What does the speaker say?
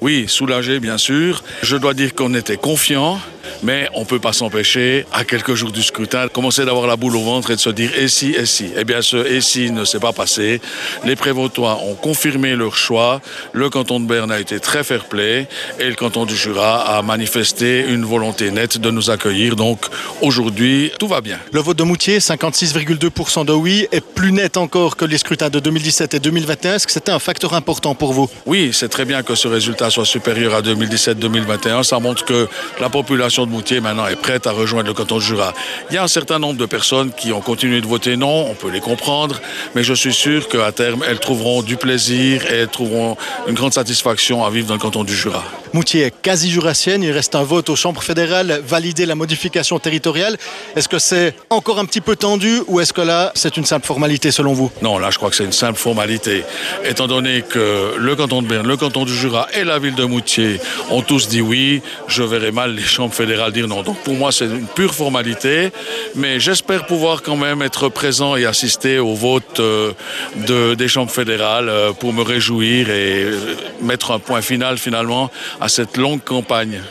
Oui, soulagé bien sûr. Je dois dire qu'on était confiants. Mais on ne peut pas s'empêcher, à quelques jours du scrutin, de commencer d'avoir la boule au ventre et de se dire « et si, et si ». Eh bien, ce « et si » ne s'est pas passé. Les Prévôtois ont confirmé leur choix. Le canton de Berne a été très fair-play et le canton du Jura a manifesté une volonté nette de nous accueillir. Donc, aujourd'hui, tout va bien. Le vote de Moutier, 56,2% de oui, est plus net encore que les scrutins de 2017 et 2021. Est-ce que c'était un facteur important pour vous? Oui, c'est très bien que ce résultat soit supérieur à 2017-2021. Ça montre que la population de Moutier maintenant est prête à rejoindre le canton du Jura. Il y a un certain nombre de personnes qui ont continué de voter non, on peut les comprendre, mais je suis sûr qu'à terme, elles trouveront du plaisir et elles trouveront une grande satisfaction à vivre dans le canton du Jura. Moutier est quasi jurassienne, il reste un vote aux chambres fédérales, valider la modification territoriale. Est-ce que c'est encore un petit peu tendu ou est-ce que là, c'est une simple formalité selon vous? Non, là, je crois que c'est une simple formalité. Étant donné que le canton de Berne, le canton du Jura et la ville de Moutier ont tous dit oui, je verrai mal les chambres fédérales dire non. Donc pour moi, c'est une pure formalité, mais j'espère pouvoir quand même être présent et assister au vote des chambres fédérales pour me réjouir et mettre un point final finalement à cette longue campagne.